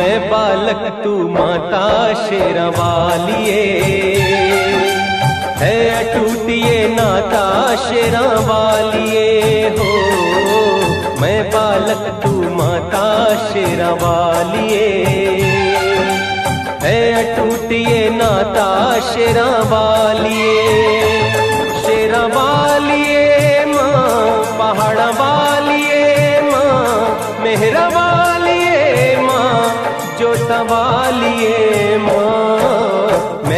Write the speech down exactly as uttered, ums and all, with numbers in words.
मैं बालक तू माता शेरा वालिए, है अटूट ये नाता शेरा वालिए हो। मैं बालक तू माता शेरा वालिए, है अटूट ये नाता शेरा वालिए। शेरा वालिए माँ, पहाड़ा वालिए माँ, मेहरा वालिए माँ, जोता वालिए माँ।